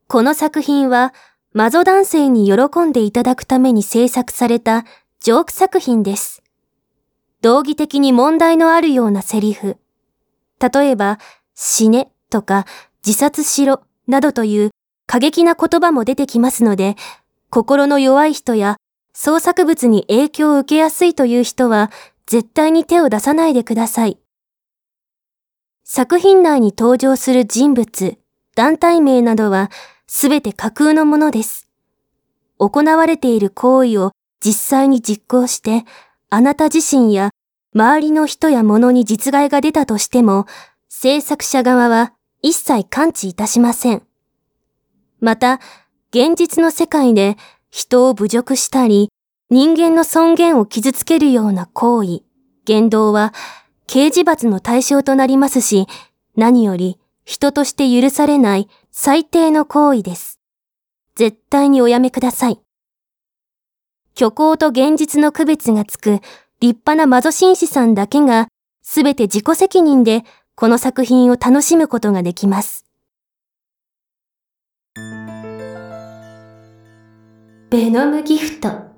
この作品はマゾ男性に喜んでいただくために制作されたジョーク作品です。道義的に問題のあるようなセリフ、例えば死ねとか自殺しろなどという過激な言葉も出てきますので、心の弱い人や創作物に影響を受けやすいという人は絶対に手を出さないでください。作品内に登場する人物、団体名などはすべて架空のものです。行われている行為を実際に実行して、あなた自身や周りの人や物に実害が出たとしても、制作者側は一切関知いたしません。また、現実の世界で人を侮辱したり、人間の尊厳を傷つけるような行為、言動は刑事罰の対象となりますし、何より人として許されない最低の行為です。絶対におやめください。虚構と現実の区別がつく立派なマゾ紳士さんだけがすべて自己責任でこの作品を楽しむことができます。ベノムギフト。